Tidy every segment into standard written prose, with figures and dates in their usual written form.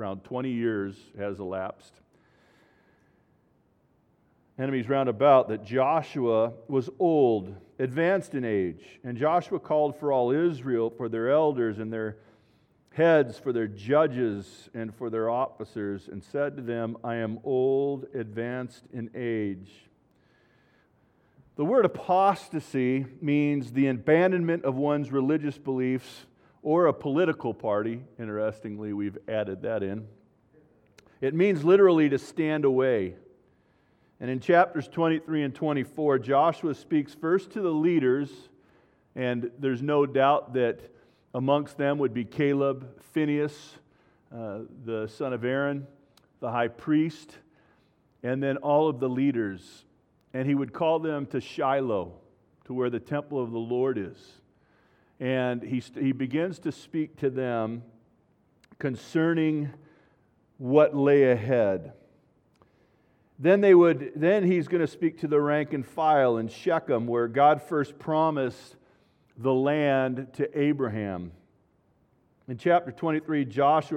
Around 20 years has elapsed. Enemies round about, that Joshua was old, advanced in age. And Joshua called for all Israel, for their elders and their heads, for their judges and for their officers, and said to them, I am old, advanced in age. The word apostasy means the abandonment of one's religious beliefs or a political party. Interestingly, we've added that in. It means literally to stand away. And in chapters 23 and 24, Joshua speaks first to the leaders, and there's no doubt that amongst them would be Caleb, Phinehas, the son of Aaron, the high priest, and then all of the leaders. And he would call them to Shiloh, to where the temple of the Lord is. And he begins to speak to them concerning what lay ahead. Then he's going to speak to the rank and file in Shechem, where God first promised the land to Abraham. In chapter 23, Joshua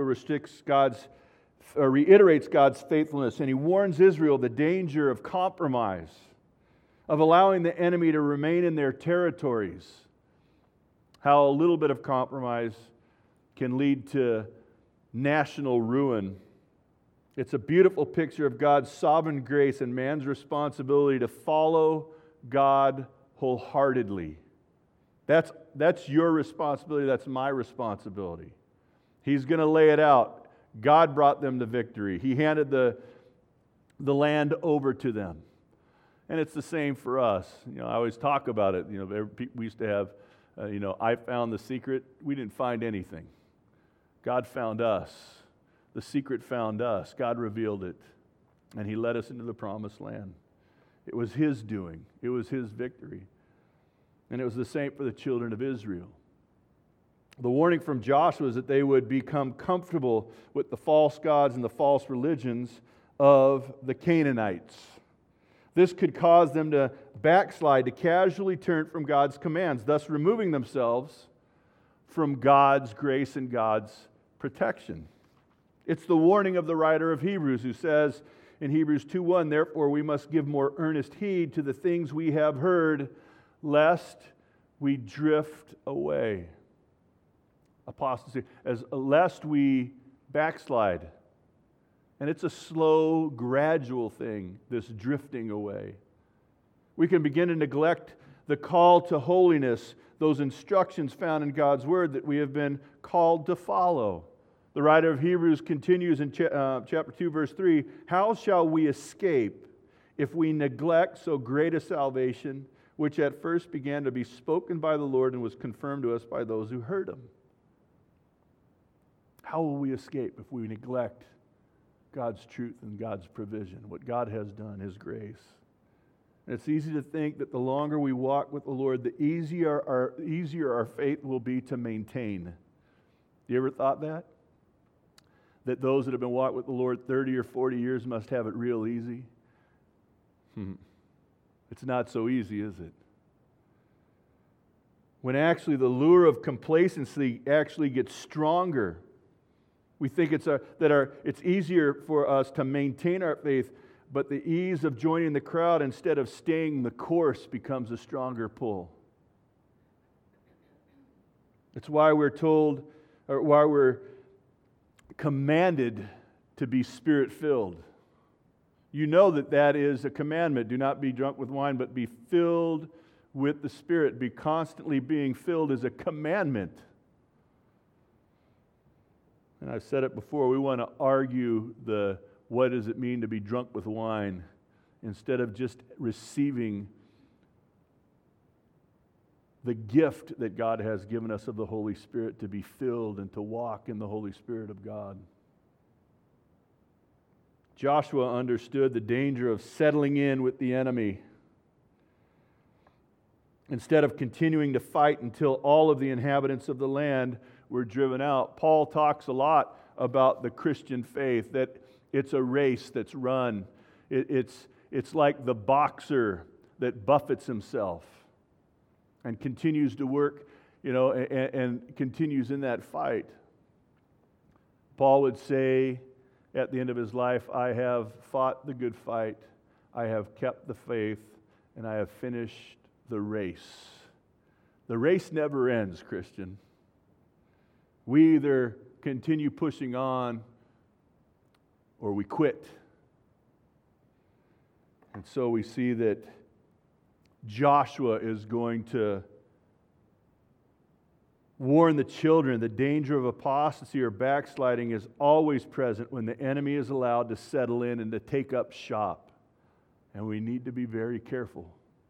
reiterates God's faithfulness, and he warns Israel the danger of compromise, of allowing the enemy to remain in their territories. How a little bit of compromise can lead to national ruin. It's a beautiful picture of God's sovereign grace and man's responsibility to follow God wholeheartedly. That's your responsibility. That's my responsibility. He's going to lay it out. God brought them to victory. He handed the land over to them. And it's the same for us. I always talk about it. We used to have, I found the secret. We didn't find anything. God found us. The secret found us. God revealed it. And He led us into the promised land. It was His doing. It was His victory. And it was the same for the children of Israel. The warning from Joshua is that they would become comfortable with the false gods and the false religions of the Canaanites. This could cause them to backslide, to casually turn from God's commands, thus removing themselves from God's grace and God's protection. It's the warning of the writer of Hebrews, who says in Hebrews 2:1, therefore we must give more earnest heed to the things we have heard, lest we drift away. Apostasy, lest we backslide. And it's a slow, gradual thing, this drifting away. We can begin to neglect the call to holiness, those instructions found in God's Word that we have been called to follow. The writer of Hebrews continues in chapter 2, verse 3, how shall we escape if we neglect so great a salvation, which at first began to be spoken by the Lord and was confirmed to us by those who heard Him? How will we escape if we neglect God's truth and God's provision, what God has done, His grace? And it's easy to think that the longer we walk with the Lord, the easier our faith will be to maintain. You ever thought that? That those that have been walking with the Lord 30 or 40 years must have it real easy? It's not so easy, is it? When actually the lure of complacency actually gets stronger, we think it's easier for us to maintain our faith, but the ease of joining the crowd instead of staying the course becomes a stronger pull. It's why we're told, or why we're commanded to be Spirit-filled. You know that is a commandment. Do not be drunk with wine, but be filled with the Spirit. Be constantly being filled is a commandment. And I've said it before, we want to argue what does it mean to be drunk with wine instead of just receiving the gift that God has given us of the Holy Spirit to be filled and to walk in the Holy Spirit of God. Joshua understood the danger of settling in with the enemy instead of continuing to fight until all of the inhabitants of the land were driven out. Paul talks a lot about the Christian faith, that it's a race that's run. It's like the boxer that buffets himself and continues to work, and continues in that fight. Paul would say at the end of his life, I have fought the good fight, I have kept the faith, and I have finished the race. The race never ends, Christian. We either continue pushing on or we quit. And so we see that Joshua is going to warn the children the danger of apostasy or backsliding is always present when the enemy is allowed to settle in and to take up shop. And we need to be very careful.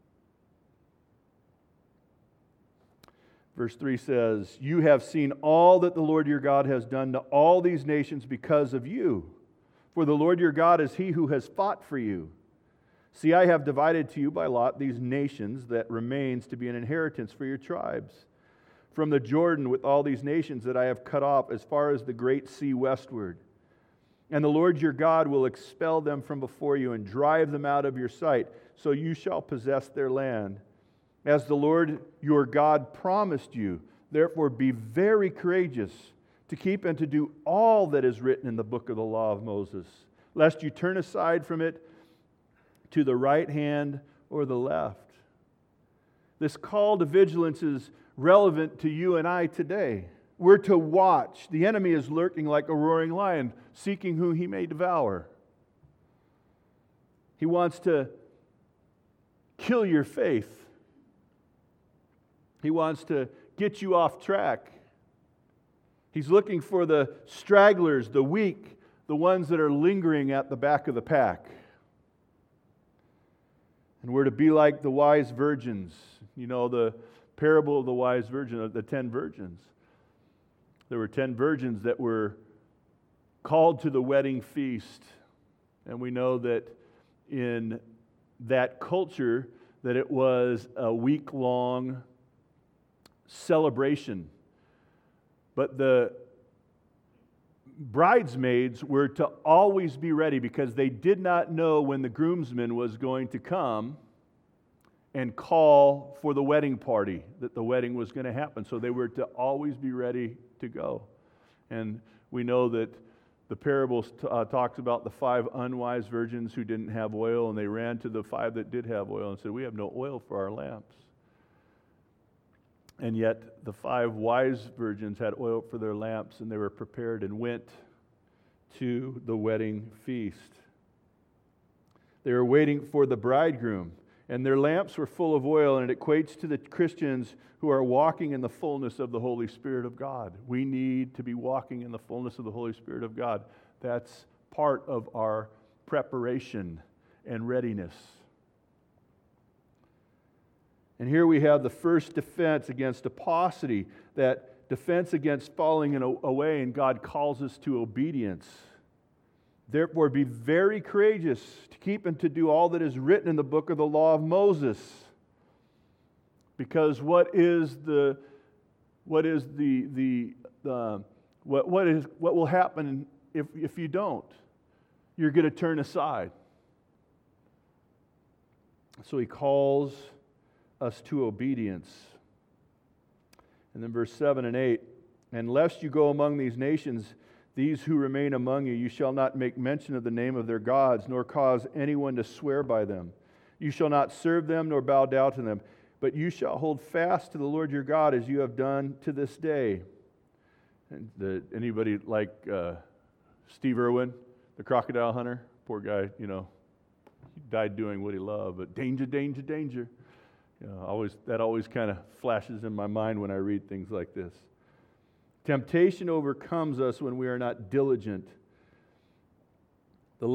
Verse 3 says, you have seen all that the Lord your God has done to all these nations because of you. For the Lord your God is he who has fought for you. See, I have divided to you by lot these nations that remains to be an inheritance for your tribes. From the Jordan with all these nations that I have cut off as far as the great sea westward. And the Lord your God will expel them from before you and drive them out of your sight, so you shall possess their land. As the Lord your God promised you, therefore be very courageous to keep and to do all that is written in the book of the law of Moses, lest you turn aside from it to the right hand or the left. This call to vigilance is relevant to you and I today. We're to watch. The enemy is lurking like a roaring lion, seeking whom he may devour. He wants to kill your faith. He wants to get you off track. He's looking for the stragglers, the weak, the ones that are lingering at the back of the pack. And we're to be like the wise virgins. You know, the parable of the wise virgin, the 10 virgins. There were 10 virgins that were called to the wedding feast. And we know that in that culture, that it was a week-long celebration. But the bridesmaids were to always be ready because they did not know when the groomsman was going to come and call for the wedding party, that the wedding was going to happen. So they were to always be ready to go. And we know that the parable talks about the 5 unwise virgins who didn't have oil, and they ran to the 5 that did have oil and said, we have no oil for our lamps. And yet the 5 wise virgins had oil for their lamps, and they were prepared and went to the wedding feast. They were waiting for the bridegroom, and their lamps were full of oil, and it equates to the Christians who are walking in the fullness of the Holy Spirit of God. We need to be walking in the fullness of the Holy Spirit of God. That's part of our preparation and readiness. And here we have the first defense against apostasy, that defense against falling away, and God calls us to obedience. Therefore, be very courageous to keep and to do all that is written in the book of the law of Moses. Because what will happen if you don't? You're going to turn aside. So he calls us to obedience. And then verse 7 and 8, and lest you go among these nations, these who remain among you, you shall not make mention of the name of their gods, nor cause anyone to swear by them. You shall not serve them, nor bow down to them, but you shall hold fast to the Lord your God as you have done to this day. And anybody like Steve Irwin, the crocodile hunter? Poor guy, he died doing what he loved, but danger, danger, danger. That always kind of flashes in my mind when I read things like this. Temptation overcomes us when we are not diligent. They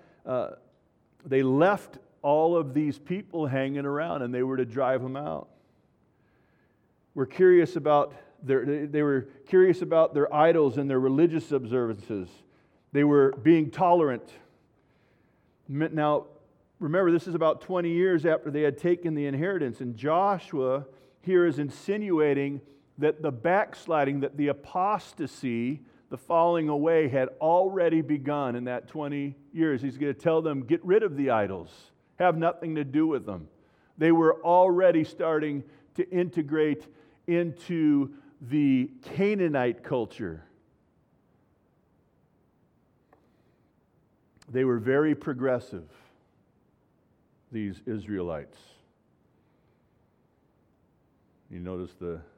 left all of these people hanging around, and they were to drive them out. They were curious about their idols and their religious observances. They were being tolerant. Now, remember, this is about 20 years after they had taken the inheritance, and Joshua here is insinuating that the backsliding, that the apostasy, the falling away had already begun in that 20 years. He's going to tell them, get rid of the idols. Have nothing to do with them. They were already starting to integrate into the Canaanite culture. They were very progressive, these Israelites. You notice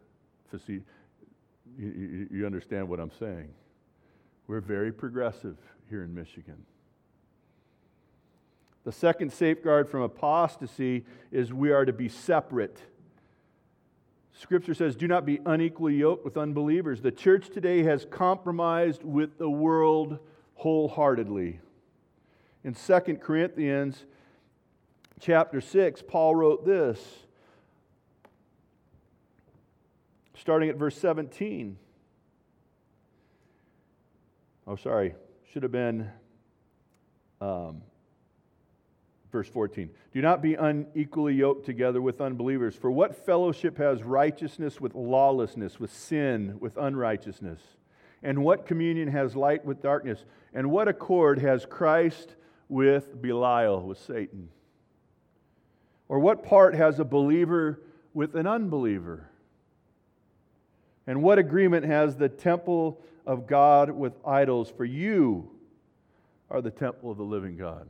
you understand what I'm saying. We're very progressive here in Michigan. The second safeguard from apostasy is we are to be separate. Scripture says, do not be unequally yoked with unbelievers. The church today has compromised with the world wholeheartedly. In 2 Corinthians chapter 6, Paul wrote this, starting at verse 17. Should have been verse 14. Do not be unequally yoked together with unbelievers. For what fellowship has righteousness with lawlessness, with sin, with unrighteousness? And what communion has light with darkness? And what accord has Christ with Belial, with Satan? Or what part has a believer with an unbeliever? And what agreement has the temple of God with idols? For you are the temple of the living God.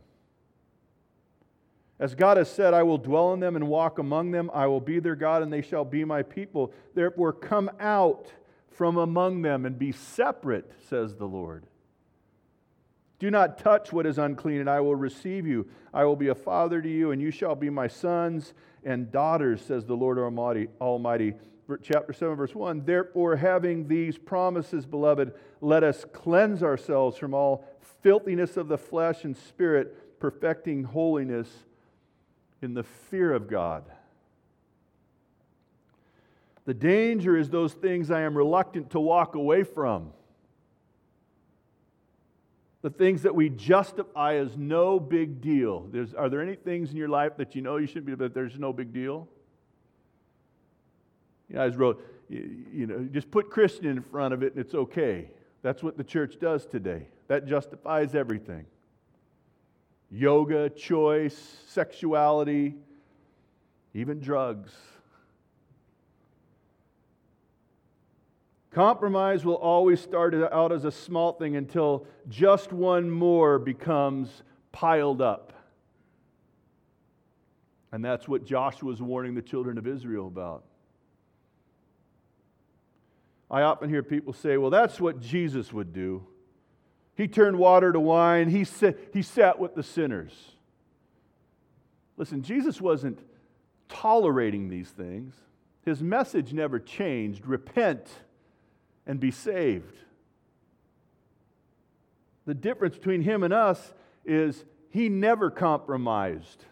As God has said, I will dwell in them and walk among them. I will be their God, and they shall be my people. Therefore, come out from among them and be separate, says the Lord. Do not touch what is unclean, and I will receive you. I will be a father to you, and you shall be my sons and daughters, says the Lord Almighty. Chapter 7, verse 1, therefore, having these promises, beloved, let us cleanse ourselves from all filthiness of the flesh and spirit, perfecting holiness in the fear of God. The danger is those things I am reluctant to walk away from. The things that we justify as no big deal. Are there any things in your life that you know you shouldn't be, but there's no big deal? You know, I just wrote, just put Christian in front of it and it's okay. That's what the church does today. That justifies everything. Yoga, choice, sexuality, even drugs. Compromise will always start out as a small thing until just one more becomes piled up. And that's what Joshua was warning the children of Israel about. I often hear people say, well, that's what Jesus would do. He turned water to wine. He sat with the sinners. Listen, Jesus wasn't tolerating these things. His message never changed. Repent and be saved. The difference between him and us is he never compromised.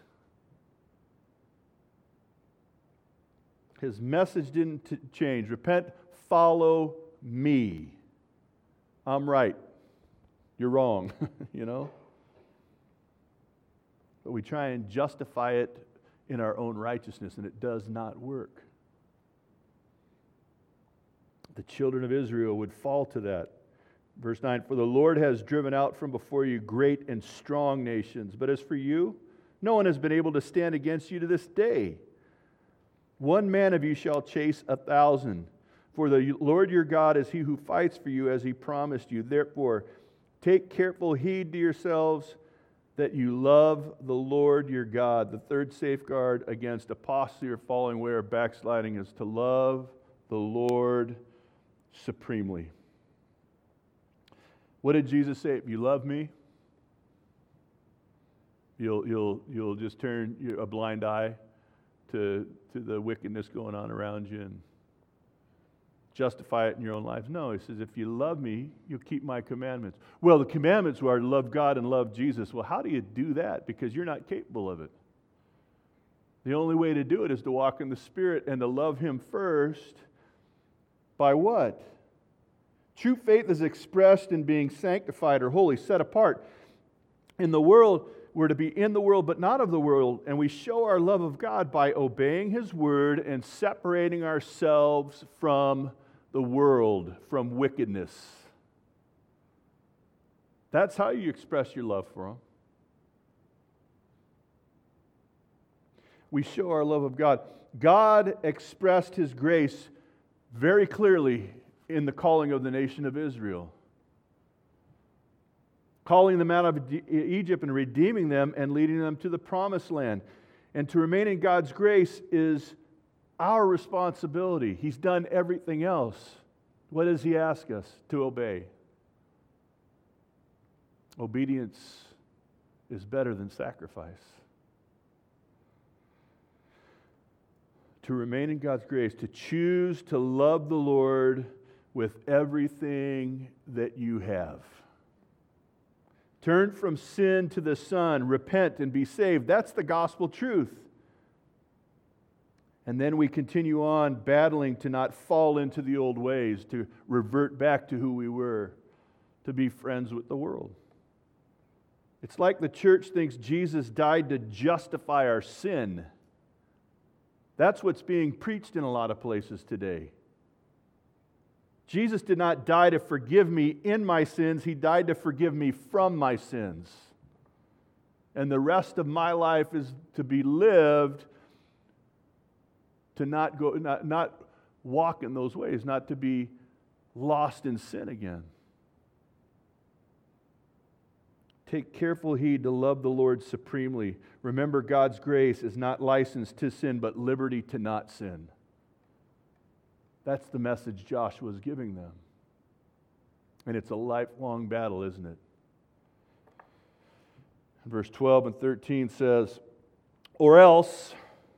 His message didn't change. Repent, follow me. I'm right. You're wrong, But we try and justify it in our own righteousness, and it does not work. The children of Israel would fall to that. Verse 9, for the Lord has driven out from before you great and strong nations, but as for you, no one has been able to stand against you to this day. One man of you shall chase 1,000. For the Lord your God is he who fights for you as he promised you. Therefore, take careful heed to yourselves that you love the Lord your God. The third safeguard against apostasy or falling away or backsliding is to love the Lord supremely. What did Jesus say? If you love me, you'll just turn a blind eye to the wickedness going on around you and justify it in your own lives. No, he says, if you love me, you'll keep my commandments. Well, the commandments are to love God and love Jesus. Well, how do you do that? Because you're not capable of it. The only way to do it is to walk in the Spirit and to love him first. By what? True faith is expressed in being sanctified or holy, set apart. In the world, we're to be in the world, but not of the world. And we show our love of God by obeying his word and separating ourselves from the world, from wickedness. That's how you express your love for him. We show our love of God. God expressed his grace very clearly in the calling of the nation of Israel. calling them out of Egypt and redeeming them and leading them to the promised land. And to remain in God's grace is our responsibility. He's done everything else. What does He ask us? To obey. Obedience is better than sacrifice. To remain in God's grace, to choose to love the Lord with everything that you have. Turn from sin to the Son, repent and be saved. That's the gospel truth. And then we continue on battling to not fall into the old ways, to revert back to who we were, to be friends with the world. It's like the church thinks Jesus died to justify our sin. That's what's being preached in a lot of places today. Jesus did not die to forgive me in my sins. He died to forgive me from my sins. And the rest of my life is to be lived to not walk in those ways, not to be lost in sin again. Take careful heed to love the Lord supremely. Remember, God's grace is not license to sin, but liberty to not sin. That's the message Joshua is giving them. And it's a lifelong battle, isn't it? Verse 12 and 13 says, or else.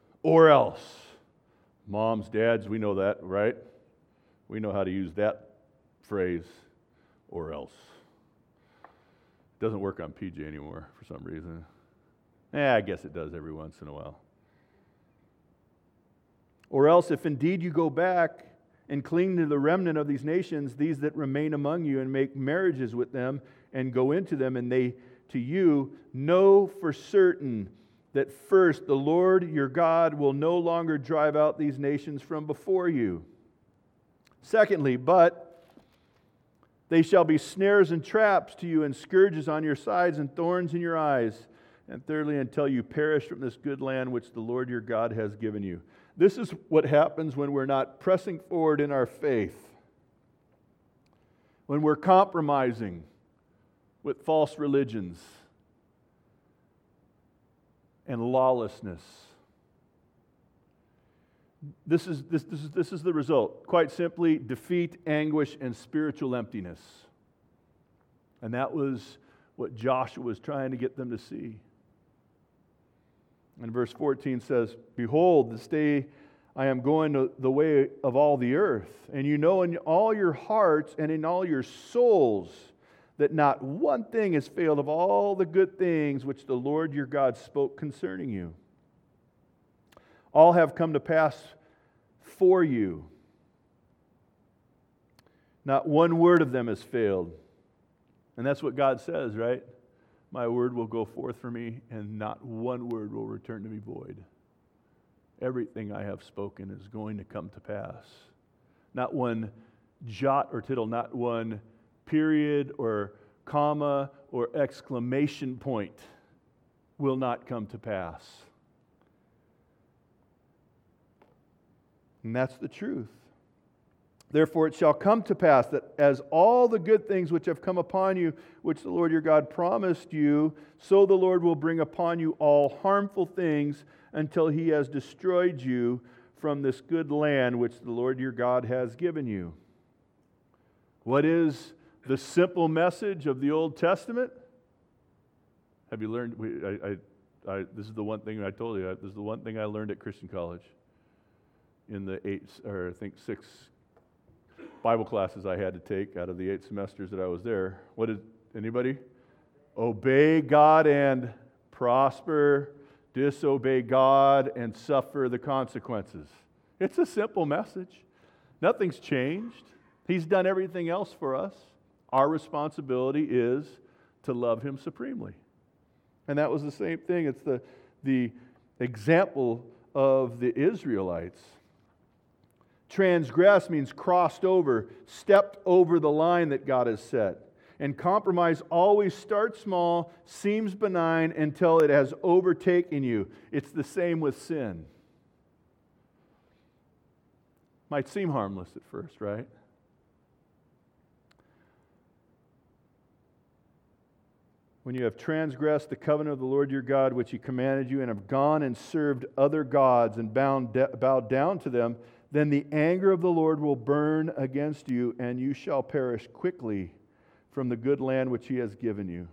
Moms, dads, we know that, right? We know how to use that phrase, or else. It doesn't work on PJ anymore for some reason. I guess it does every once in a while. Or else, if indeed you go back and cling to the remnant of these nations, these that remain among you, and make marriages with them, and go into them, and they to you, know for certain that first the Lord your God will no longer drive out these nations from before you. Secondly, but they shall be snares and traps to you, and scourges on your sides, and thorns in your eyes. And thirdly, until you perish from this good land which the Lord your God has given you. This is what happens when we're not pressing forward in our faith. When we're compromising with false religions and lawlessness. This is the result. Quite simply, defeat, anguish, and spiritual emptiness. And that was what Joshua was trying to get them to see. And verse 14 says, behold, this day I am going the way of all the earth, and you know in all your hearts and in all your souls that not one thing has failed of all the good things which the Lord your God spoke concerning you. All have come to pass for you. Not one word of them has failed. And that's what God says, right? My word will go forth from me, and not one word will return to me void. Everything I have spoken is going to come to pass. Not one jot or tittle, not one period or comma or exclamation point will not come to pass. And that's the truth. Therefore it shall come to pass that as all the good things which have come upon you, which the Lord your God promised you, so the Lord will bring upon you all harmful things until He has destroyed you from this good land which the Lord your God has given you. What is the simple message of the Old Testament? Have you learned? This is the one thing I told you. This is the one thing I learned at Christian College in the 6 Bible classes I had to take out of the 8 semesters that I was there. What did anybody? Obey God and prosper, disobey God and suffer the consequences. It's a simple message. Nothing's changed. He's done everything else for us. Our responsibility is to love Him supremely. And that was the same thing. It's the example of the Israelites. Transgress means crossed over, stepped over the line that God has set. And compromise always starts small, seems benign, until it has overtaken you. It's the same with sin. Might seem harmless at first, right? when you have transgressed the covenant of the Lord your God, which He commanded you, and have gone and served other gods and bowed down to them, then the anger of the Lord will burn against you, and you shall perish quickly from the good land which He has given you.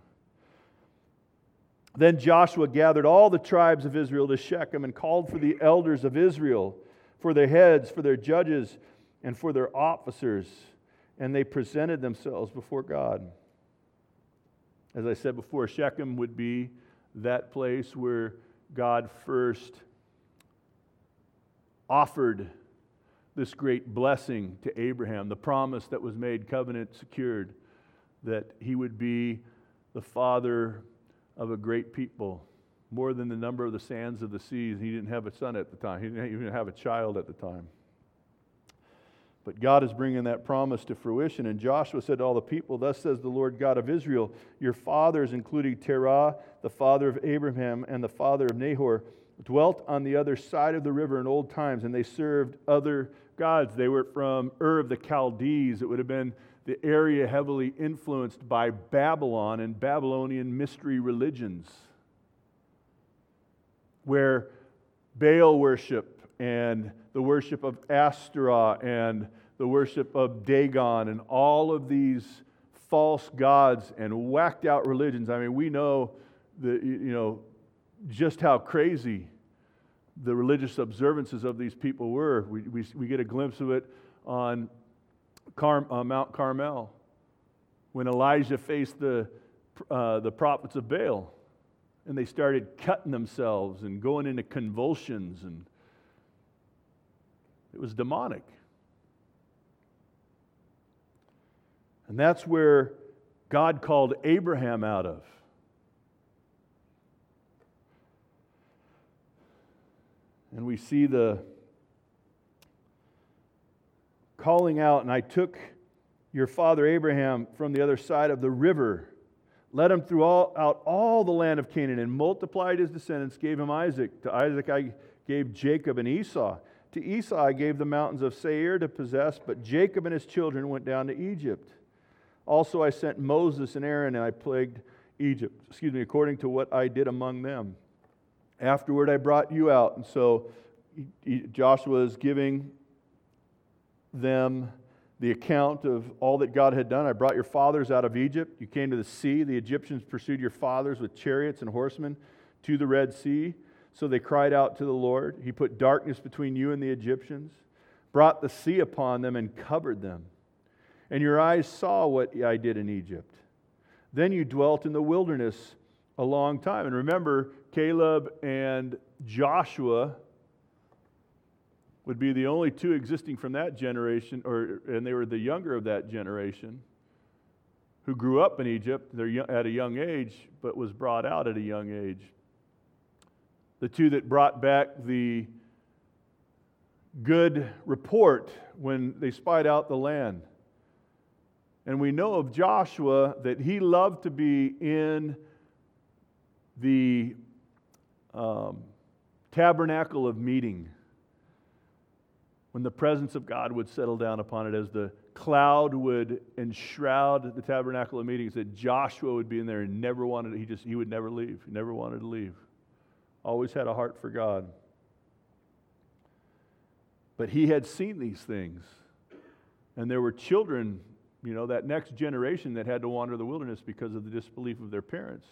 Then Joshua gathered all the tribes of Israel to Shechem and called for the elders of Israel, for their heads, for their judges, and for their officers, and they presented themselves before God. As I said before, Shechem would be that place where God first offered this great blessing to Abraham, the promise that was made, covenant secured, that he would be the father of a great people, more than the number of the sands of the seas. He didn't have a son at the time. He didn't even have a child at the time. But God is bringing that promise to fruition. And Joshua said to all the people, "Thus says the Lord God of Israel, your fathers, including Terah, the father of Abraham, and the father of Nahor, dwelt on the other side of the river in old times, and they served other gods." They were from Ur of the Chaldees. It would have been the area heavily influenced by Babylon and Babylonian mystery religions, where Baal worship and the worship of Ashtoreth and the worship of Dagon and all of these false gods and whacked out religions. I mean, we know just how crazy the religious observances of these people were. We get a glimpse of it on Mount Carmel when Elijah faced the prophets of Baal, and they started cutting themselves and going into convulsions, and it was demonic. And that's where God called Abraham out of. And we see the calling out, "And I took your father Abraham from the other side of the river, led him out all the land of Canaan, and multiplied his descendants, gave him Isaac. To Isaac I gave Jacob and Esau. To Esau I gave the mountains of Seir to possess, but Jacob and his children went down to Egypt. Also I sent Moses and Aaron, and I plagued Egypt, according to what I did among them. Afterward I brought you out." And so Joshua is giving them the account of all that God had done. "I brought your fathers out of Egypt. You came to the sea. The Egyptians pursued your fathers with chariots and horsemen to the Red Sea. So they cried out to the Lord. He put darkness between you and the Egyptians, brought the sea upon them and covered them. And your eyes saw what I did in Egypt. Then you dwelt in the wilderness a long time." And remember, Caleb and Joshua would be the only two existing from that generation, and they were the younger of that generation, who grew up in Egypt at a young age, but was brought out at a young age. The two that brought back the good report when they spied out the land. And we know of Joshua that he loved to be in the tabernacle of meeting, when the presence of God would settle down upon it, as the cloud would enshroud the tabernacle of meetings, that Joshua would be in there and never wanted, he would never leave. He never wanted to leave. Always had a heart for God. But he had seen these things. And there were children, that next generation that had to wander the wilderness because of the disbelief of their parents.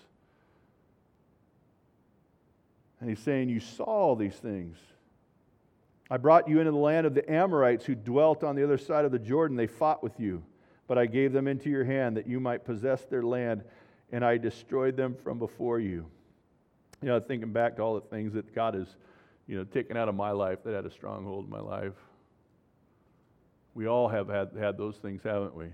And he's saying, "You saw all these things. I brought you into the land of the Amorites who dwelt on the other side of the Jordan. They fought with you, but I gave them into your hand that you might possess their land, and I destroyed them from before you." Thinking back to all the things that God has, taken out of my life that had a stronghold in my life. We all have had those things, haven't we?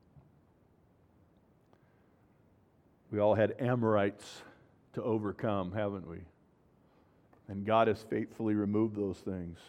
We all had Amorites to overcome, haven't we? And God has faithfully removed those things.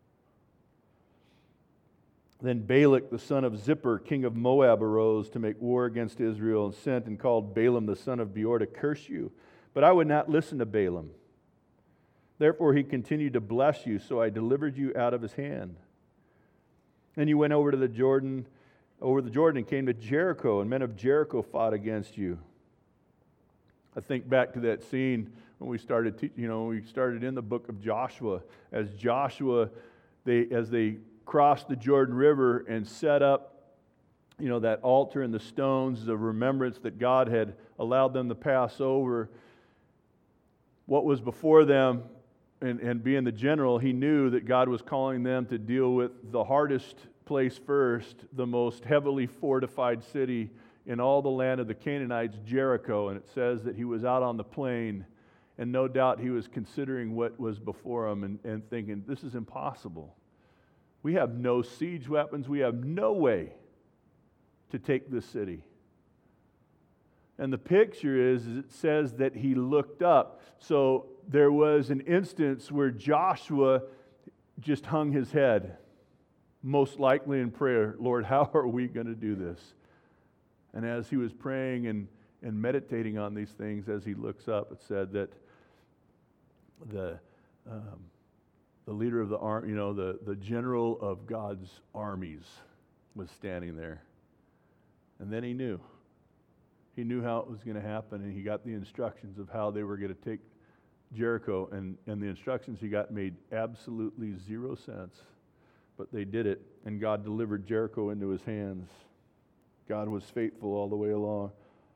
Then Balak, the son of Zippor, king of Moab, arose to make war against Israel, and sent and called Balaam, the son of Beor, to curse you. But I would not listen to Balaam. Therefore he continued to bless you, so I delivered you out of his hand. And you went over the Jordan, and came to Jericho, and men of Jericho fought against you. I think back to that scene when we started, we started in the book of Joshua. As Joshua, as they crossed the Jordan River and set up, that altar and the stones, the remembrance that God had allowed them to pass over. What was before them, and being the general, he knew that God was calling them to deal with the hardest place first, the most heavily fortified city in all the land of the Canaanites, Jericho. And it says that he was out on the plain, and no doubt he was considering what was before him and thinking, this is impossible. We have no siege weapons. We have no way to take this city. And the picture is it says that he looked up. So there was an instance where Joshua just hung his head, most likely in prayer, Lord, how are we going to do this? And as he was praying and meditating on these things, as he looks up, it said that the leader of the army, the general of God's armies was standing there. And then he knew. He knew how it was going to happen, and he got the instructions of how they were going to take Jericho, and the instructions he got made absolutely zero sense. But they did it, and God delivered Jericho into his hands. God was faithful all the way along.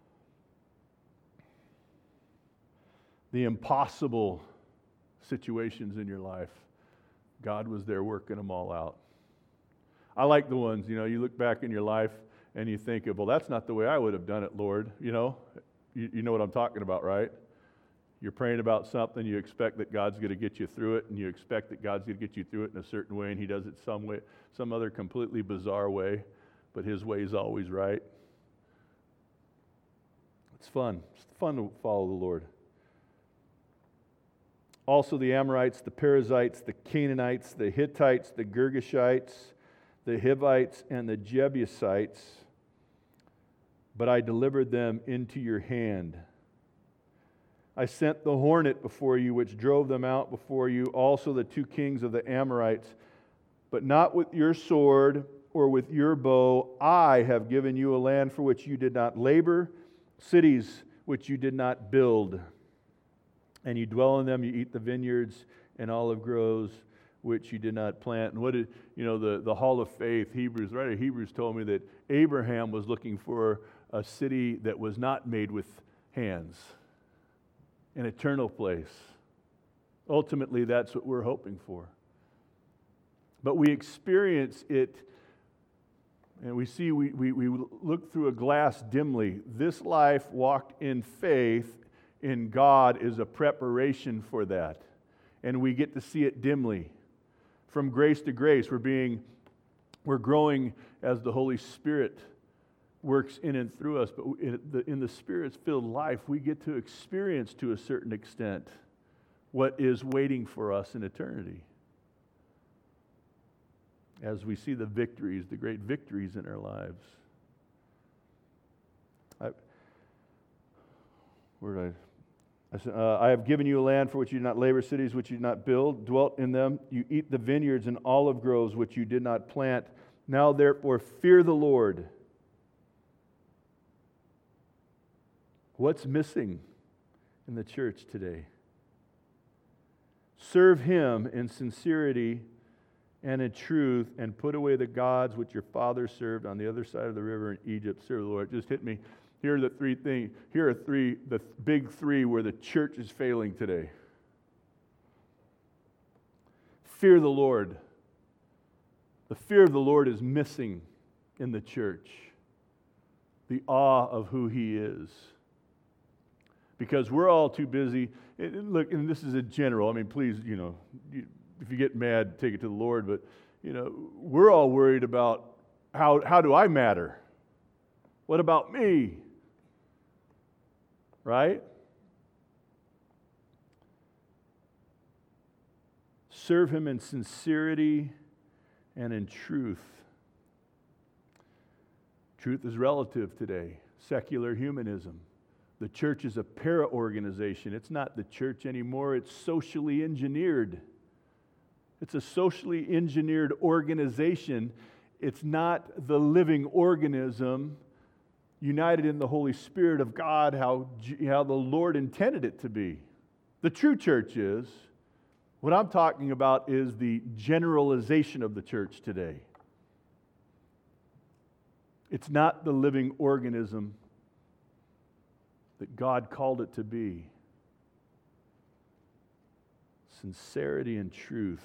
The impossible situations in your life, God was there working them all out. I like the ones, you look back in your life and you think of, well, that's not the way I would have done it, Lord. You know what I'm talking about, right? You're praying about something, you expect that God's going to get you through it, and you expect that God's going to get you through it in a certain way, and he does it some other completely bizarre way, but his way is always right. It's fun. It's fun to follow the Lord. Also the Amorites, the Perizzites, the Canaanites, the Hittites, the Girgashites, the Hivites, and the Jebusites, but I delivered them into your hand. I sent the hornet before you, which drove them out before you, also the 2 kings of the Amorites, but not with your sword or with your bow. I have given you a land for which you did not labor, cities which you did not build. And you dwell in them, you eat the vineyards and olive groves which you did not plant. And what did, the Hall of Faith, Hebrews, writer of Hebrews told me that Abraham was looking for a city that was not made with hands, an eternal place. Ultimately, that's what we're hoping for. But we experience it, and we see, we look through a glass dimly. This life walked in faith in God is a preparation for that. And we get to see it dimly. From grace to grace, we're growing as the Holy Spirit works in and through us. But in the Spirit-filled life, we get to experience to a certain extent what is waiting for us in eternity. As we see the victories, the great victories in our lives. I have given you a land for which you did not labor, cities which you did not build, dwelt in them. You eat the vineyards and olive groves which you did not plant. Now therefore fear the Lord. What's missing in the church today? Serve Him in sincerity and in truth, and put away the gods which your fathers served on the other side of the river in Egypt. Serve the Lord. It just hit me. Here are the three things. Here are the big three where the church is failing today. Fear the Lord. The fear of the Lord is missing in the church. The awe of who He is. Because we're all too busy. Look, and this is a general. I mean, please, if you get mad, take it to the Lord. But, we're all worried about how do I matter? What about me? Right? Serve Him in sincerity and in truth. Truth is relative today. Secular humanism. The church is a para-organization. It's not the church anymore. It's socially engineered. It's a socially engineered organization. It's not the living organism united in the Holy Spirit of God, how the Lord intended it to be. The true church is. What I'm talking about is the generalization of the church today. It's not the living organism that God called it to be. Sincerity and truth.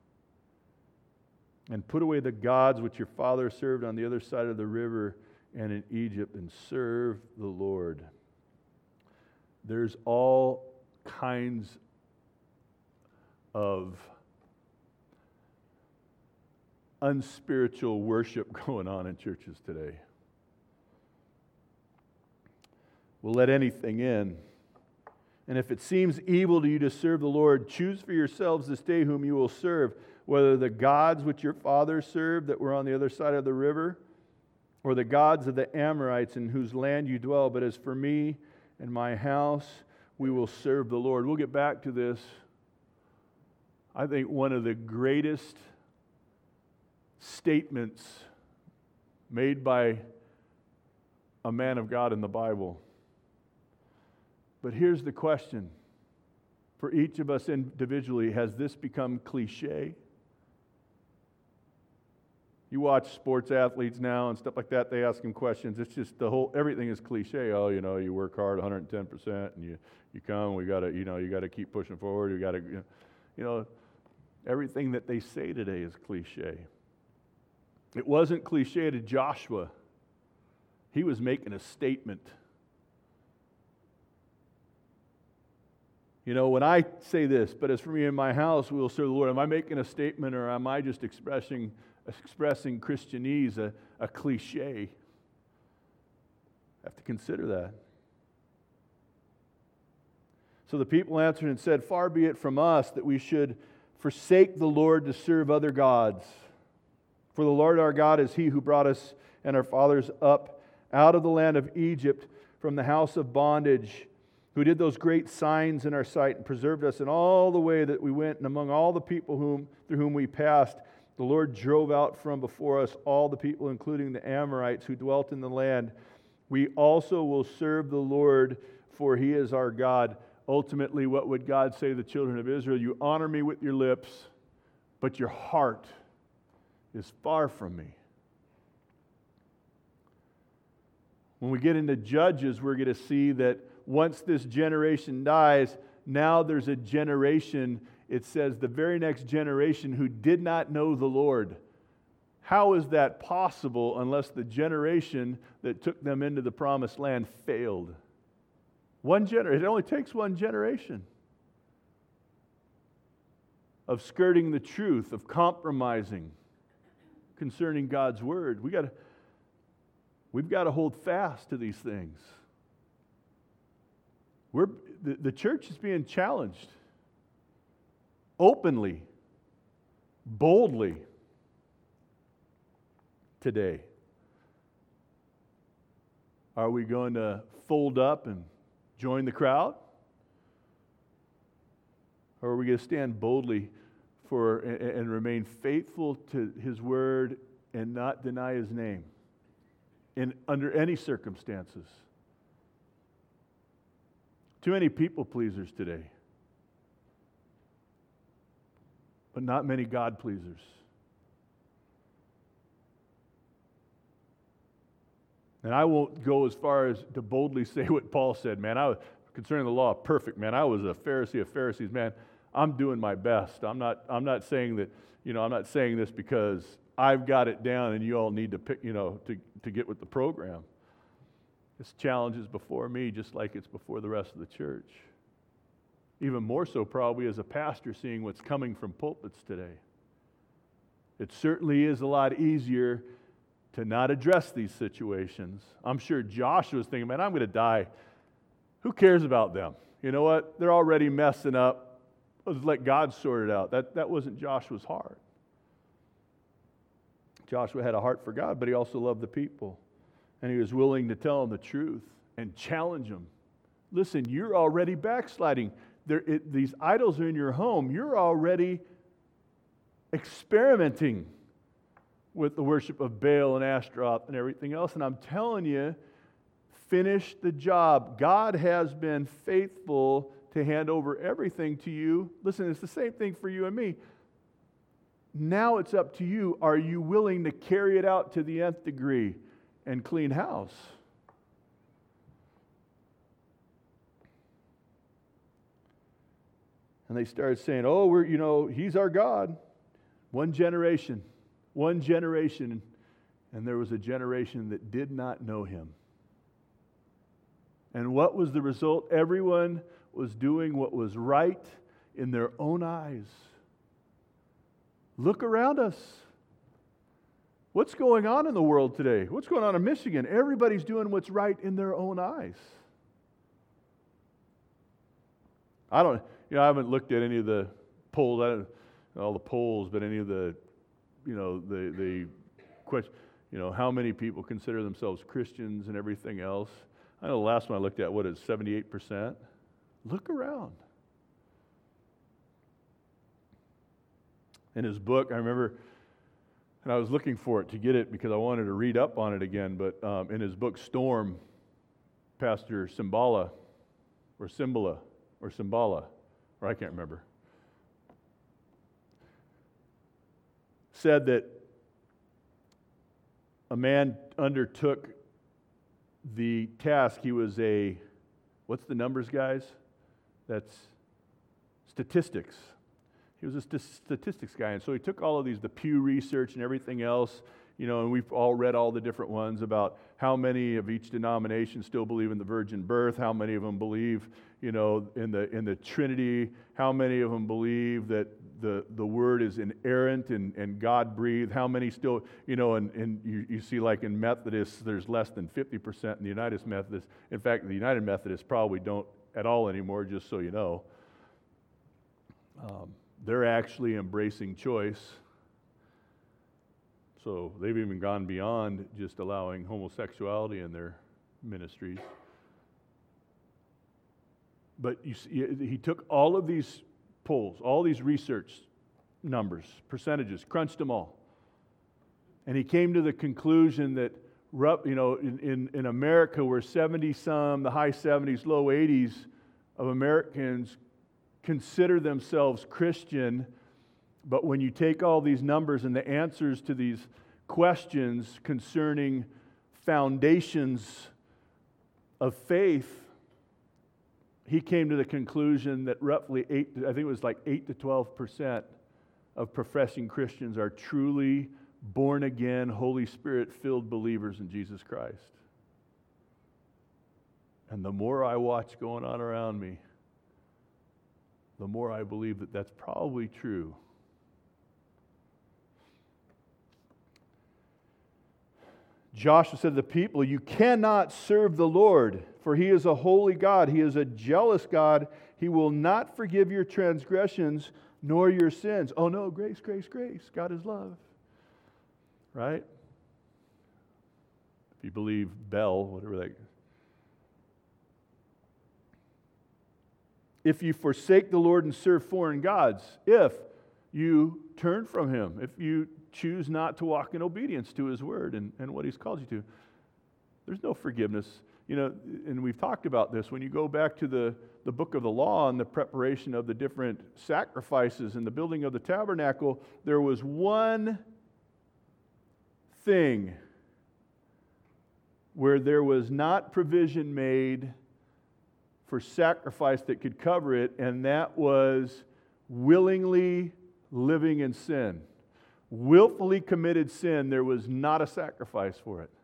And put away the gods which your father served on the other side of the river and in Egypt, and serve the Lord. There's all kinds of unspiritual worship going on in churches today. We'll let anything in. And if it seems evil to you to serve the Lord, choose for yourselves this day whom you will serve, whether the gods which your fathers served that were on the other side of the river, or the gods of the Amorites in whose land you dwell. But as for me and my house, we will serve the Lord. We'll get back to this. I think one of the greatest statements made by a man of God in the Bible. But here's the question. For each of us individually, has this become cliche? You watch sports athletes now and stuff like that, they ask them questions. It's just everything is cliche. Oh, you work hard 110% and you come, you got to keep pushing forward. You got to, everything that they say today is cliche. It wasn't cliche to Joshua. He was making a statement. When I say this, but as for me and my house, we will serve the Lord, am I making a statement, or am I just expressing Christianese, a cliche? I have to consider that. So the people answered and said, far be it from us that we should forsake the Lord to serve other gods. For the Lord our God is He who brought us and our fathers up out of the land of Egypt from the house of bondage, who did those great signs in our sight and preserved us in all the way that we went, and among all the people through whom we passed. The Lord drove out from before us all the people, including the Amorites who dwelt in the land. We also will serve the Lord, for He is our God. Ultimately, what would God say to the children of Israel? You honor me with your lips, but your heart is far from me. When we get into Judges, we're going to see that once this generation dies, now there's a generation, it says the very next generation, who did not know the Lord. How is that possible unless the generation that took them into the promised land failed? It only takes one generation of skirting the truth, of compromising concerning God's word. We've got to hold fast to these things. The church is being challenged openly, boldly today. Are we going to fold up and join the crowd? Or are we going to stand boldly and remain faithful to His word and not deny His name under any circumstances? Too many people pleasers today, but not many God pleasers. And I won't go as far as to boldly say what Paul said, man. Concerning the law, perfect, man. I was a Pharisee of Pharisees, man. I'm doing my best. I'm not saying that, I'm not saying this because I've got it down and you all need to pick, to get with the program. This challenge is before me just like it's before the rest of the church. Even more so probably as a pastor seeing what's coming from pulpits today. It certainly is a lot easier to not address these situations. I'm sure Joshua's thinking, man, I'm going to die. Who cares about them? You know what? They're already messing up. Let's let God sort it out. That wasn't Joshua's heart. Joshua had a heart for God, but he also loved the people. And he was willing to tell them the truth and challenge them. Listen, you're already backsliding. These idols are in your home. You're already experimenting with the worship of Baal and Ashtaroth and everything else. And I'm telling you, Finish the job. God has been faithful to hand over everything to you. Listen, it's the same thing for you and me. Now it's up to you. Are you willing to carry it out to the nth degree and clean house? And they started saying, oh, he's our God. One generation. And there was a generation that did not know him. And what was the result? Everyone was doing what was right in their own eyes. Look around us. What's going on in the world today? What's going on in Michigan? Everybody's doing what's right in their own eyes. I haven't looked at any of the polls, all the polls, but any of the question, how many people consider themselves Christians and everything else. I know the last one I looked at, 78%? Look around. In his book, I remember, and I was looking for it to get it because I wanted to read up on it again, but in his book, Storm, Pastor Cymbala, or I can't remember, said that a man undertook the task. He was what's the numbers, guys? That's statistics. He was a statistics guy, and so he took all of these, the Pew Research and everything else, and we've all read all the different ones about how many of each denomination still believe in the virgin birth, how many of them believe, in the Trinity, how many of them believe that the Word is inerrant and God-breathed, how many still, and you see like in Methodists, there's less than 50% in the United Methodists. In fact, the United Methodists probably don't at all anymore, just so you know. They're actually embracing choice. So they've even gone beyond just allowing homosexuality in their ministries. But you see, he took all of these polls, all these research numbers, percentages, crunched them all. And he came to the conclusion that, in America, where 70-some, the high 70s, low 80s of Americans consider themselves Christian, but when you take all these numbers and the answers to these questions concerning foundations of faith, he came to the conclusion that roughly 8 to 12% of professing Christians are truly born again, Holy Spirit-filled believers in Jesus Christ. And the more I watch going on around me, the more I believe that that's probably true. Joshua said to the people, "You cannot serve the Lord, for He is a holy God. He is a jealous God. He will not forgive your transgressions nor your sins." Oh no, grace, grace, grace. God is love. Right? If you believe Bell, whatever that is. If you forsake the Lord and serve foreign gods, if you turn from Him, if you choose not to walk in obedience to His word and what He's called you to, there's no forgiveness. And we've talked about this. When you go back to the book of the law and the preparation of the different sacrifices and the building of the tabernacle, there was one thing where there was not provision made for sacrifice that could cover it, and that was willingly living in sin. Willfully committed sin, there was not a sacrifice for it.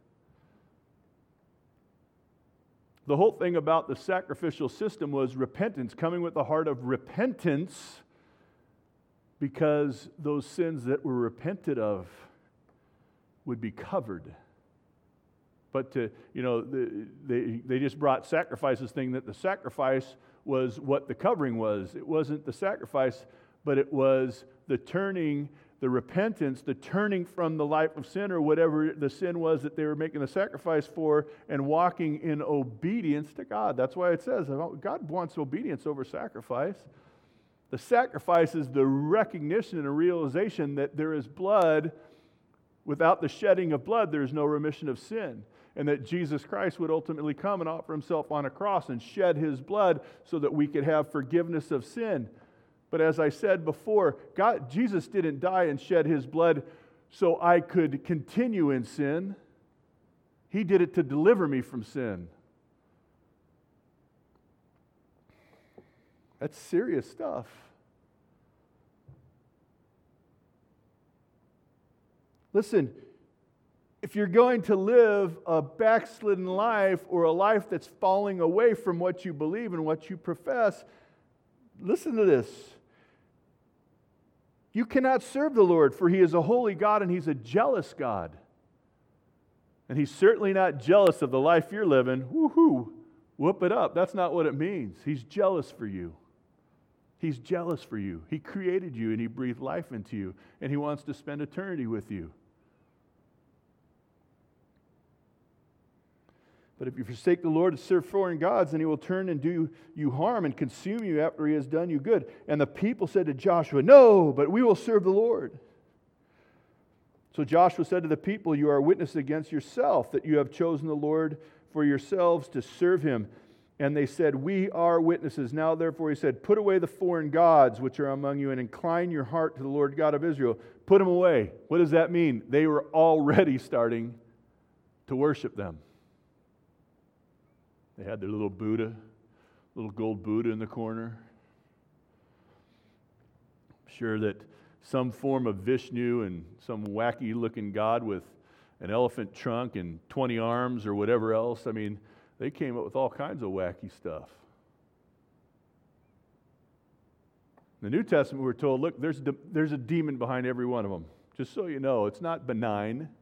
The whole thing about the sacrificial system was repentance, coming with the heart of repentance, because those sins that were repented of would be covered. But they just brought sacrifices, thinking that the sacrifice was what the covering was. It wasn't the sacrifice, but it was the turning, the repentance, the turning from the life of sin or whatever the sin was that they were making the sacrifice for, and walking in obedience to God. That's why it says God wants obedience over sacrifice. The sacrifice is the recognition and a realization that there is blood. Without the shedding of blood, there is no remission of sin. and that Jesus Christ would ultimately come and offer himself on a cross and shed his blood so that we could have forgiveness of sin. But as I said before, Jesus didn't die and shed his blood so I could continue in sin. He did it to deliver me from sin. That's serious stuff. Listen, if you're going to live a backslidden life or a life that's falling away from what you believe and what you profess, listen to this. You cannot serve the Lord, for he is a holy God and he's a jealous God. And he's certainly not jealous of the life you're living. Woohoo! Whoop it up. That's not what it means. He's jealous for you. He's jealous for you. He created you and he breathed life into you, and he wants to spend eternity with you. But if you forsake the Lord to serve foreign gods, then he will turn and do you harm and consume you after he has done you good. And the people said to Joshua, "No, but we will serve the Lord." So Joshua said to the people, "You are witness against yourself that you have chosen the Lord for yourselves to serve him." And they said, "We are witnesses." Now therefore he said, "Put away the foreign gods which are among you and incline your heart to the Lord God of Israel." Put them away. What does that mean? They were already starting to worship them. They had their little Buddha, little gold Buddha in the corner. I'm sure that some form of Vishnu and some wacky looking god with an elephant trunk and 20 arms or whatever else. I mean, they came up with all kinds of wacky stuff. In the New Testament, we're told, look, there's a demon behind every one of them. Just so you know, it's not benign.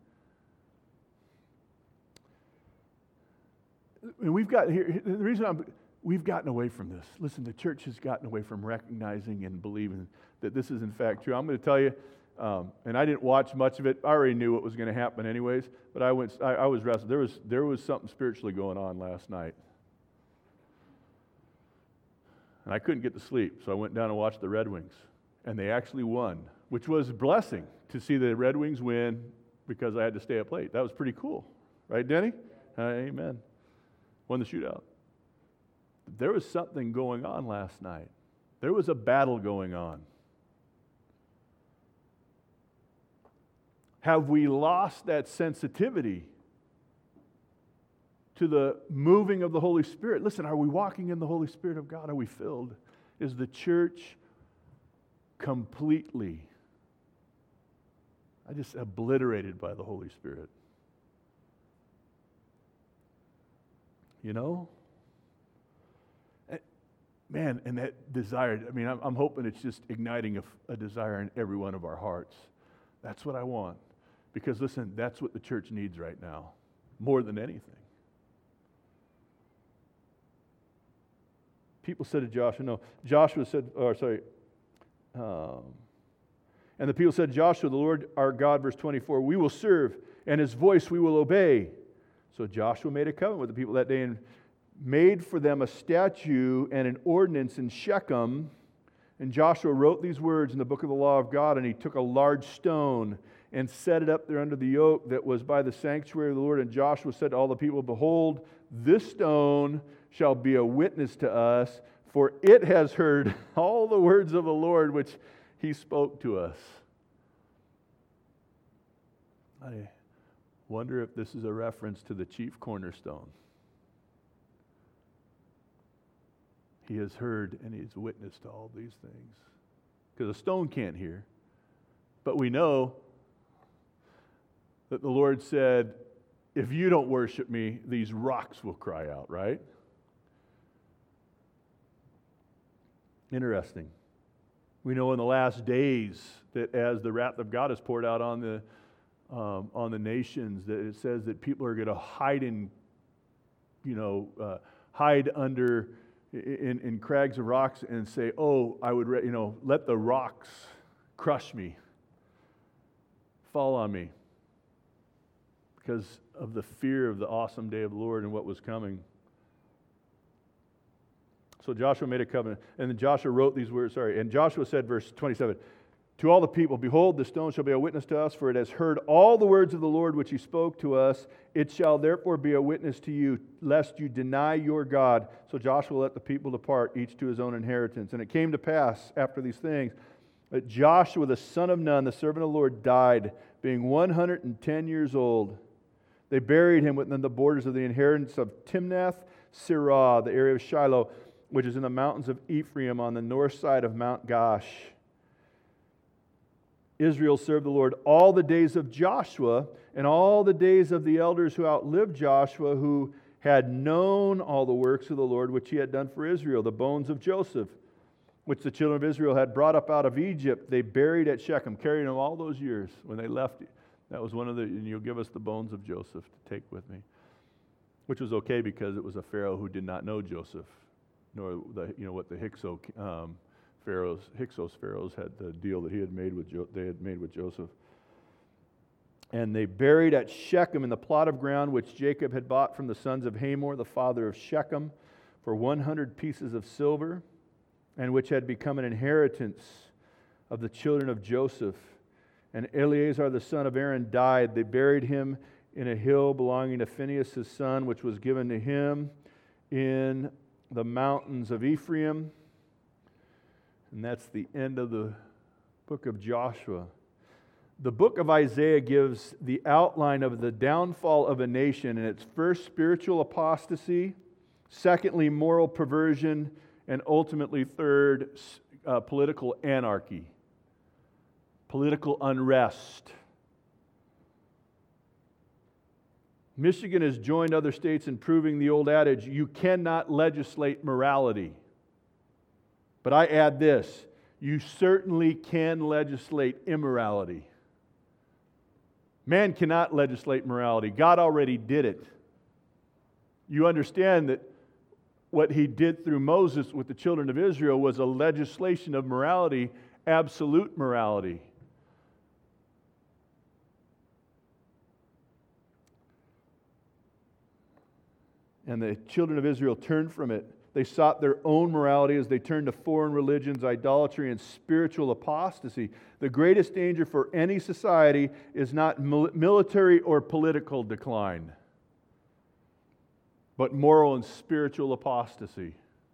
And we've gotten away from this. Listen, the church has gotten away from recognizing and believing that this is in fact true. I'm going to tell you, and I didn't watch much of it. I already knew what was going to happen anyways, but I was wrestled. There was something spiritually going on last night. And I couldn't get to sleep, so I went down and watched the Red Wings. And they actually won, which was a blessing to see the Red Wings win because I had to stay up late. That was pretty cool. Right, Denny? Amen. Won the shootout. There was something going on last night. There was a battle going on. Have we lost that sensitivity to the moving of the Holy Spirit? Listen, are we walking in the Holy Spirit of God? Are we filled? Is the church completely, obliterated by the Holy Spirit? You know? Man, and that desire, I'm hoping it's just igniting a desire in every one of our hearts. That's what I want. Because listen, that's what the church needs right now, more than anything. People said to Joshua, and the people said, "Joshua, the Lord our God," verse 24, "we will serve, and his voice we will obey." So Joshua made a covenant with the people that day and made for them a statute and an ordinance in Shechem. And Joshua wrote these words in the book of the law of God, and he took a large stone and set it up there under the oak that was by the sanctuary of the Lord. And Joshua said to all the people, "Behold, this stone shall be a witness to us, for it has heard all the words of the Lord which he spoke to us." I wonder if this is a reference to the chief cornerstone. He has heard and he's witnessed to all these things. Because a stone can't hear. But we know that the Lord said, if you don't worship me, these rocks will cry out, right? Interesting. We know in the last days that as the wrath of God is poured out on the nations, that it says that people are going to hide under in crags of rocks and say, "Oh, I would, let the rocks crush me, fall on me," because of the fear of the awesome day of the Lord and what was coming. So Joshua made a covenant, and then Joshua wrote these words, and Joshua said, verse 27, to all the people, behold, the stone shall be a witness to us, for it has heard all the words of the Lord which he spoke to us. It shall therefore be a witness to you, lest you deny your God. So Joshua let the people depart, each to his own inheritance. And it came to pass after these things that Joshua the son of Nun, the servant of the Lord, died, being 110 years old. They buried him within the borders of the inheritance of Timnath Serah, the area of Shiloh, which is in the mountains of Ephraim on the north side of Mount Gaash. Israel served the Lord all the days of Joshua and all the days of the elders who outlived Joshua, who had known all the works of the Lord which he had done for Israel. The bones of Joseph, which the children of Israel had brought up out of Egypt, they buried at Shechem, carrying them all those years when they left. That was one of the, and you'll give us the bones of Joseph to take with me. Which was okay because it was a Pharaoh who did not know Joseph, nor what the Hyksos pharaohs had the deal that they had made with Joseph. And they buried at Shechem in the plot of ground which Jacob had bought from the sons of Hamor, the father of Shechem, for 100 pieces of silver, and which had become an inheritance of the children of Joseph. And Eleazar the son of Aaron died. They buried him in a hill belonging to Phinehas his son, which was given to him in the mountains of Ephraim. And that's the end of the book of Joshua. The book of Isaiah gives the outline of the downfall of a nation, and its first, spiritual apostasy, secondly, moral perversion, and ultimately, third, political anarchy, political unrest. Michigan has joined other states in proving the old adage, you cannot legislate morality. But I add this, you certainly can legislate immorality. Man cannot legislate morality. God already did it. You understand that what he did through Moses with the children of Israel was a legislation of morality, absolute morality. And the children of Israel turned from it. They sought their own morality as they turned to foreign religions, idolatry, and spiritual apostasy. The greatest danger for any society is not military or political decline, but moral and spiritual apostasy.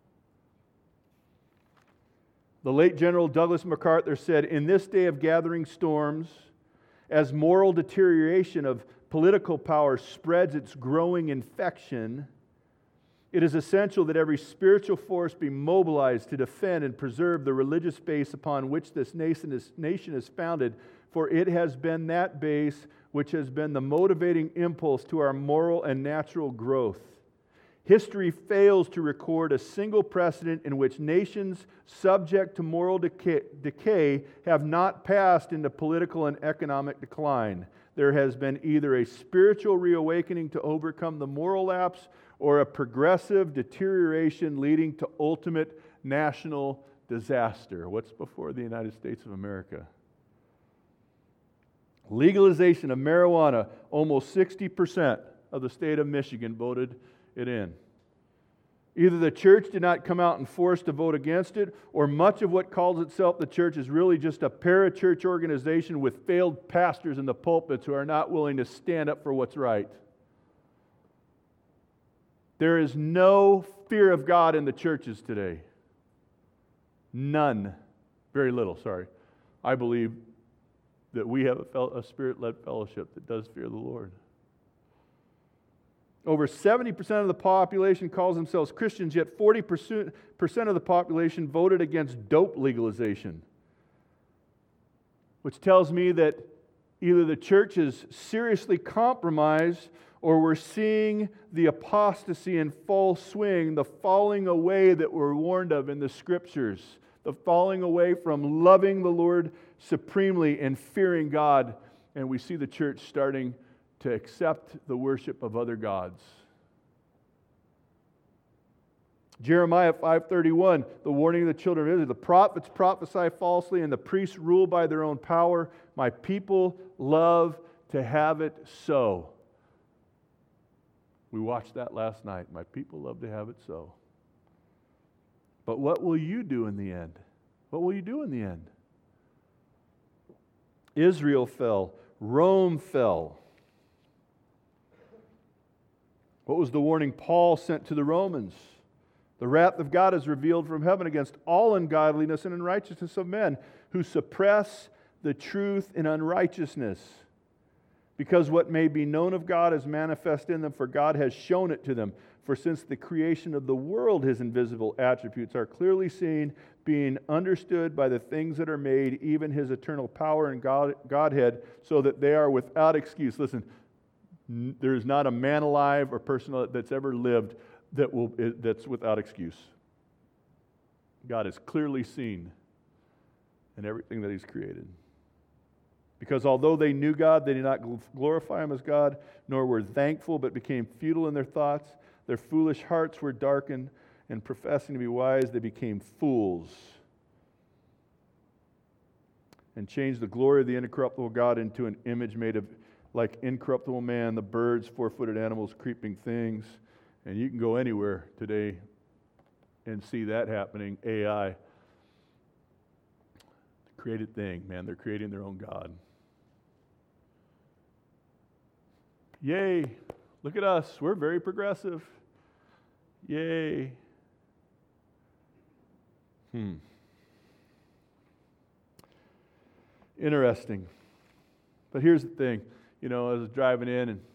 The late General Douglas MacArthur said, in this day of gathering storms, as moral deterioration of political power spreads its growing infection, it is essential that every spiritual force be mobilized to defend and preserve the religious base upon which this nation is founded, for it has been that base which has been the motivating impulse to our moral and natural growth. History fails to record a single precedent in which nations subject to moral decay have not passed into political and economic decline. There has been either a spiritual reawakening to overcome the moral lapse or a progressive deterioration leading to ultimate national disaster. What's before the United States of America? Legalization of marijuana, almost 60% of the state of Michigan voted it in. Either the church did not come out and force to vote against it, or much of what calls itself the church is really just a parachurch organization with failed pastors in the pulpits who are not willing to stand up for what's right. There is no fear of God in the churches today. None. Very little, sorry. I believe that we have a Spirit-led fellowship that does fear the Lord. Over 70% of the population calls themselves Christians, yet 40% of the population voted against dope legalization, which tells me that either the church is seriously compromised or we're seeing the apostasy in full swing, the falling away that we're warned of in the Scriptures, the falling away from loving the Lord supremely and fearing God, and we see the church starting to accept the worship of other gods. Jeremiah 5:31, the warning of the children of Israel, the prophets prophesy falsely and the priests rule by their own power. My people love to have it so. We watched that last night. My people love to have it so. But what will you do in the end? What will you do in the end? Israel fell. Rome fell. What was the warning Paul sent to the Romans? The wrath of God is revealed from heaven against all ungodliness and unrighteousness of men who suppress the truth in unrighteousness. Because what may be known of God is manifest in them, for God has shown it to them. For since the creation of the world, His invisible attributes are clearly seen, being understood by the things that are made, even His eternal power and Godhead, so that they are without excuse. Listen, there is not a man alive or person that's ever lived that's without excuse. God is clearly seen in everything that He's created. Because although they knew God, they did not glorify Him as God, nor were thankful, but became futile in their thoughts. Their foolish hearts were darkened, and professing to be wise, they became fools, and changed the glory of the incorruptible God into an image made of like incorruptible man, the birds, four-footed animals, creeping things. And you can go anywhere today and see that happening. AI. The created thing, man, they're creating their own God. Yay! Look at us. We're very progressive. Yay. Interesting. But here's the thing. You know, I was driving in, and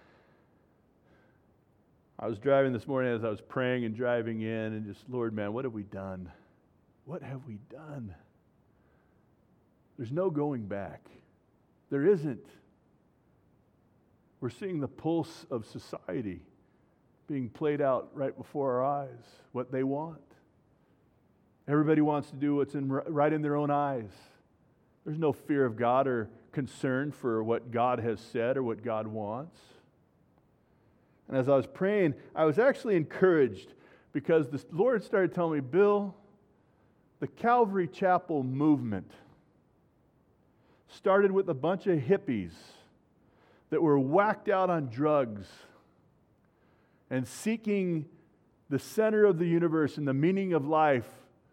I was driving this morning as I was praying and driving in, and just, Lord, man, what have we done? What have we done? There's no going back. There isn't. We're seeing the pulse of society being played out right before our eyes, what they want. Everybody wants to do what's right in their own eyes. There's no fear of God or concern for what God has said or what God wants. And as I was praying, I was actually encouraged because the Lord started telling me, Bill, the Calvary Chapel movement started with a bunch of hippies that were whacked out on drugs and seeking the center of the universe and the meaning of life,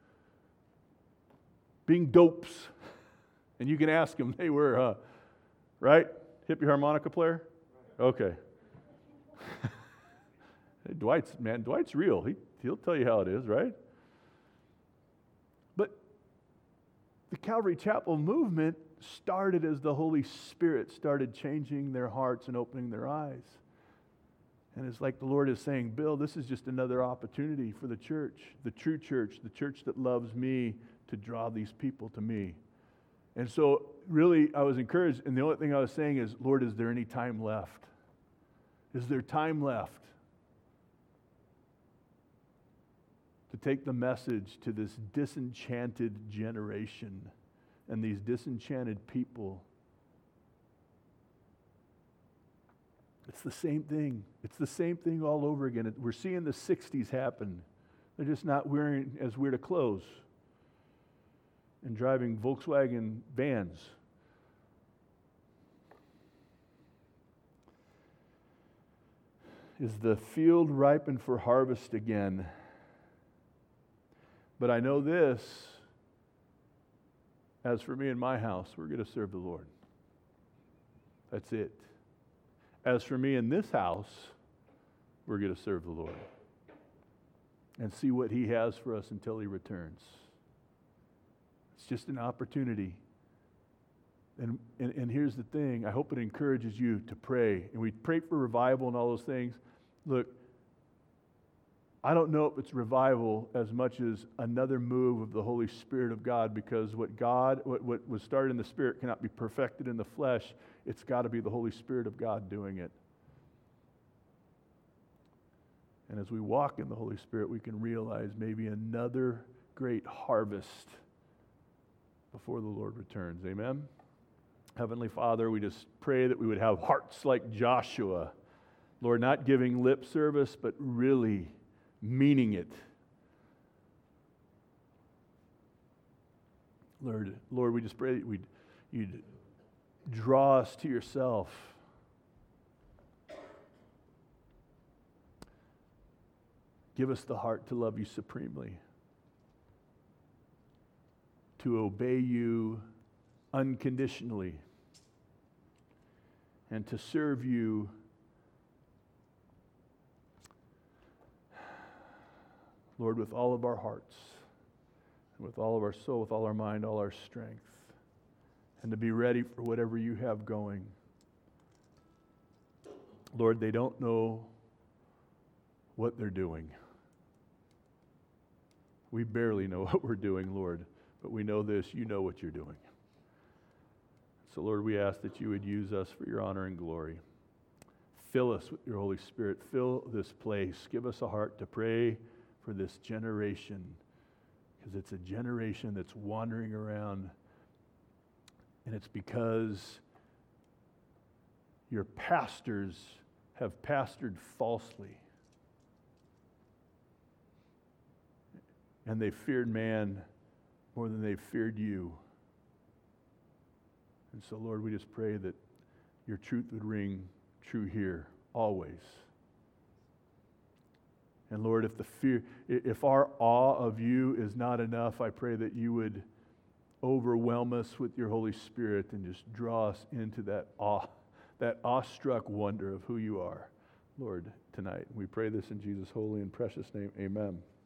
being dopes. And you can ask them, they were, right? Hippie harmonica player? Okay. Dwight's real. He'll tell you how it is, right? But the Calvary Chapel movement started as the Holy Spirit started changing their hearts and opening their eyes. And it's like the Lord is saying, Bill, this is just another opportunity for the church, the true church, the church that loves me, to draw these people to me. And so really I was encouraged, and the only thing I was saying is, Lord, is there any time left? Is there time left to take the message to this disenchanted generation and these disenchanted people? It's the same thing. It's the same thing all over again. We're seeing the 60s happen. They're just not wearing as weird a clothes and driving Volkswagen vans. Is the field ripened for harvest again? But I know this, as for me and my house, we're going to serve the Lord. That's it. As for me and this house, we're going to serve the Lord and see what He has for us until He returns. It's just an opportunity. And here's the thing. I hope it encourages you to pray. And we pray for revival and all those things. Look, I don't know if it's revival as much as another move of the Holy Spirit of God, because what was started in the Spirit cannot be perfected in the flesh. It's got to be the Holy Spirit of God doing it. And as we walk in the Holy Spirit, we can realize maybe another great harvest before the Lord returns. Amen? Heavenly Father, we just pray that we would have hearts like Joshua. Lord, not giving lip service, but really meaning it. Lord, we just pray that you'd draw us to yourself. Give us the heart to love you supremely, to obey you unconditionally and to serve you Lord, with all of our hearts, with all of our soul, with all our mind, all our strength, and to be ready for whatever you have going. Lord, they don't know what they're doing. We barely know what we're doing, Lord, but we know this, you know what you're doing. So, Lord, we ask that you would use us for your honor and glory. Fill us with your Holy Spirit. Fill this place. Give us a heart to pray for this generation, because it's a generation that's wandering around, and it's because your pastors have pastored falsely, and they feared man more than they feared you. And so, Lord, we just pray that your truth would ring true here always. And Lord, if our awe of you is not enough, I pray that you would overwhelm us with your Holy Spirit and just draw us into that awestruck wonder of who you are, Lord, tonight. We pray this in Jesus' holy and precious name. Amen.